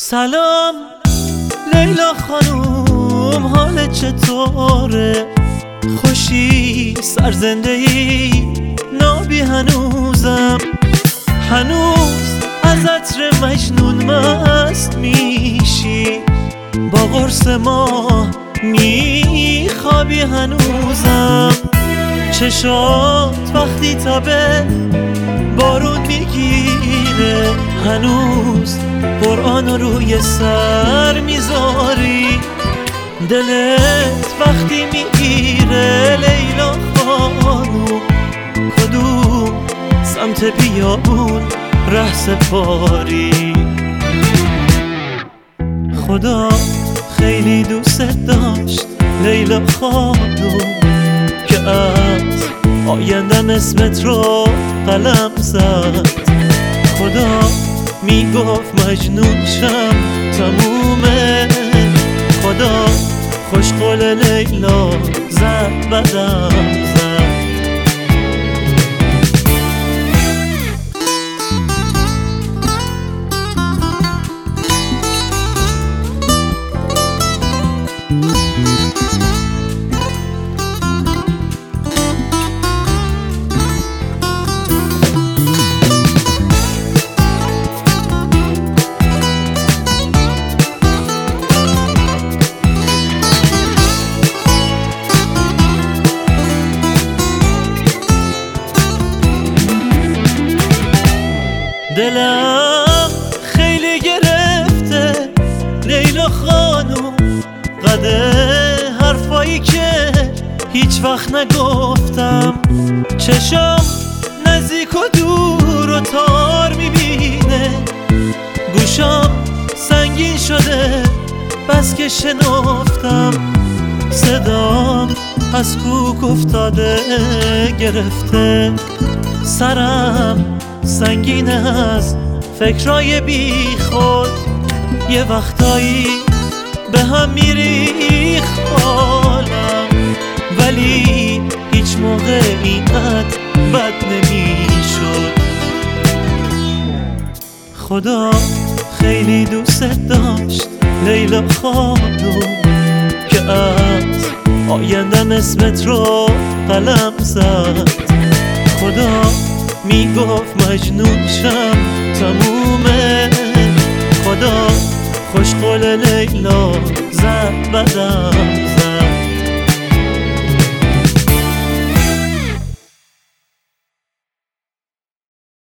سلام لیلا خانوم، حالت چطوره؟ خوشی سرزنده ای نابی هنوزم، هنوز از عطر مجنون مست میشی، با قرص ماه میخوابی هنوزم. چشات وقتی تابه بارون میگیره، هنوز قرآن روی سر میذاری، دلت وقتی میگیره لیلا خانوم، کدوم سمت بیابون ره سپاری؟ خدا خیلی دوست داشت لیلا خانوم، که از آیندم اسمت رو قلم زد. خدا میگفت مجنون شم تمومه، خدا خوش قول لیلا زد بدم زد. دلم خیلی گرفته لیلا خانوم، قده حرفایی که هیچ وقت نگفتم، چشم نزدیک و دور و تار میبینه، گوشم سنگین شده بس که شنفتم، صدام از کوک افتاده گرفته، سرم سنگین از فکرای بی خود، یه وقتایی به هم میریخ حالم، ولی هیچ موقع اینقدر بد نمیشد. خدا خیلی دوست داشت لیلا خانوم، که از آیندم اسمت رو قلم زد. خدا میگفت مجنون شم تمومه،